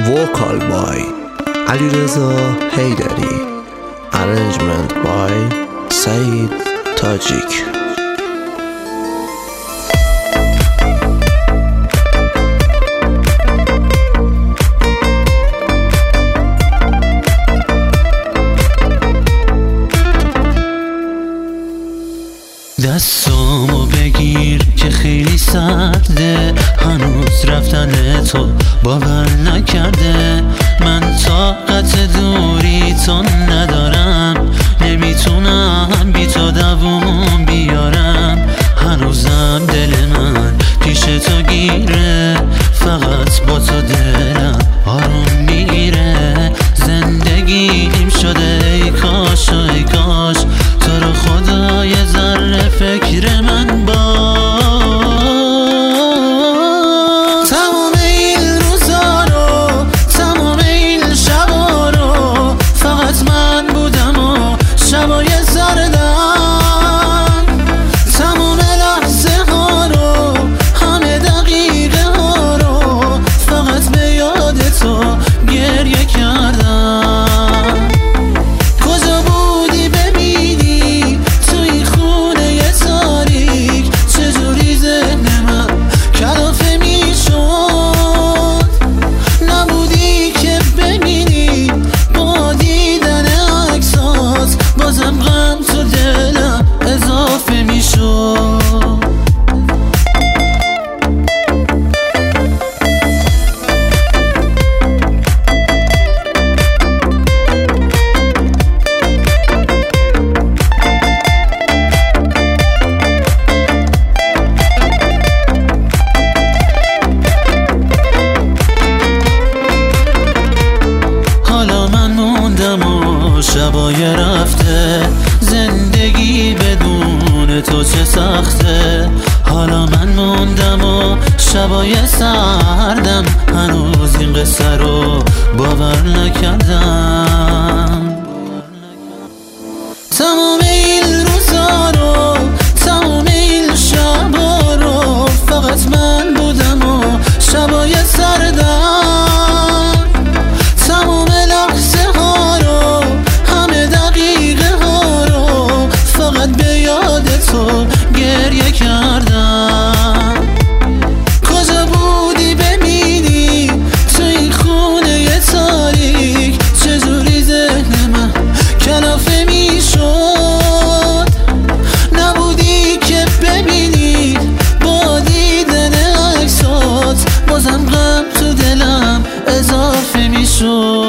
vocal by Alireza Haydari, arrangement by Saeed Tajik. دستامو بگیر که خیلی سرده، هنوز رفتن تو باور نکرده. من طاقت دوری تو ندارم، نمیتونم بی تو دووم بیارم. هنوزم دل من پیش تو گیره، فقط با تو دلم آروم میره. زندگیم شده ای کاش و ای کاش تو رو خدا یه ذره فکر من باش. تمام این روزا رو، تمام این شبا رو فقط من بودم و شبای سردم. تمام لحظه ها رو، همه دقیقه ها رو فقط به یاد تو گریه کردم. کجا بودی ببینی توی خونه تاریک، چجوری ذهن من کلافه میشد. نبودی که ببینی با دیدن عکسات بازم غم تو دلم اضافه میشد. شبای رفته، زندگی بدون تو چه سخته. حالا من موندم و شبای سردم، هنوز این قصه رو باور نکردم. تمام این روزا رو، تمام این شبا رو فقط من بودم و شبای سردم. تمام لحظه ها رو، همه دقیقه ها رو فقط به یاد تو گریه کردم. کجا بودی ببینی تو این خونه تاریک، چجوری ذهن من کلافه میشد. نبودی که ببینی با دیدن عکسات بازم غم تو دلم اضافه میشد.